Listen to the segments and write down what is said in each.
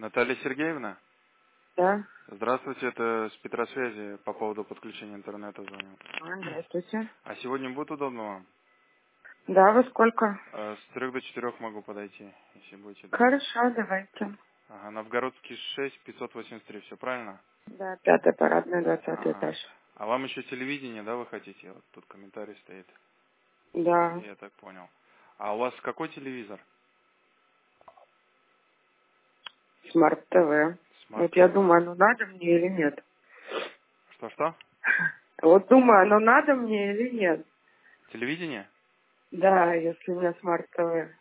Наталья Сергеевна? Да. Здравствуйте, это с Петросвязи по поводу подключения интернета звоню. Здравствуйте. А сегодня будет удобно вам? Да, во сколько? С 3 до 4 могу подойти, если будете дома. Хорошо, давайте. Ага, Новгородский 6, 583, все правильно? Да, 5-й парадный, 20-й Ага. этаж. А вам еще телевидение, да, вы хотите? Вот тут комментарий стоит. Да. Я так понял. А у вас какой телевизор? Смарт ТВ. Смарт Вот я ТВ. думаю, оно надо мне или нет. Что-что? Вот думаю, оно надо мне или нет. Телевидение? Да, если у меня смарт ТВ.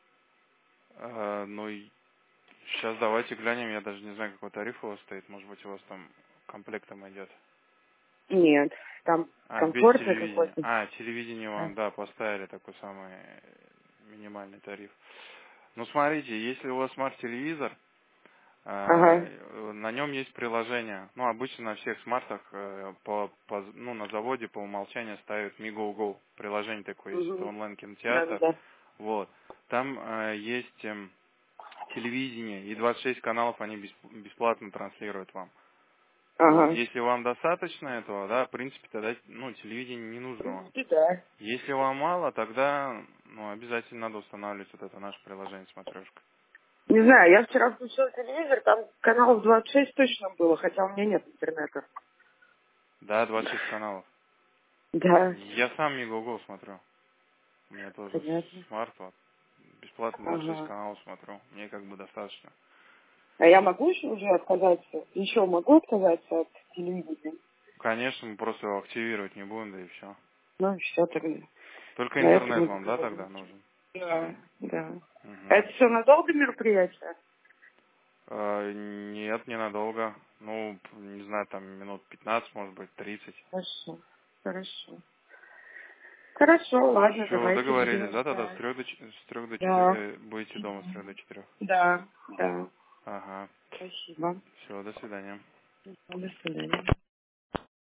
Ну, сейчас давайте глянем, я даже не знаю, какой тариф у вас стоит. Может быть, у вас там комплектом идет. Нет, там Без комфортный телевидения. какой-то. Телевидение вам, да, поставили такой самый минимальный тариф. Ну, смотрите, если у вас смарт-телевизор, Ага. на нем есть приложение. Ну, обычно на всех смартах на заводе по умолчанию ставят MiGo Go. Приложение такое есть, это Угу. онлайн-кинотеатр. Да-да-да. Вот. Там есть телевидение, и 26 каналов они бесплатно транслируют вам. Вот. Ага. Если вам достаточно этого, да, в принципе, тогда, телевидение не В нужно вам. принципе, да. Если вам мало, тогда, обязательно надо устанавливать вот это наше приложение «Смотрешка». Не знаю, я вчера включила телевизор, там каналов 26 точно было, хотя у меня нет интернета. Да, 26 каналов. Да. Я сам Мегаго смотрю. У меня тоже Понятно. смарт, вот. Бесплатно 26 Ага. каналов смотрю. Мне как бы достаточно. А я могу еще уже отказаться? Еще могу отказаться от телевидения? Конечно, мы просто его активировать не будем, да и все. Ну, все тогда. Только На этом интернет мы вам, да, тогда договоримся. нужен? Да, да. А Угу. это все надолго мероприятие? Нет, ненадолго. Ну, не знаю, там минут 15, может быть, 30. Хорошо, хорошо. Хорошо, ладно, Все, давайте договорились, будем да, тогда ждать. с 3 до 4 Да. будете дома с 3 до 4. Да, да. Ага. Спасибо. Все, до свидания. До свидания.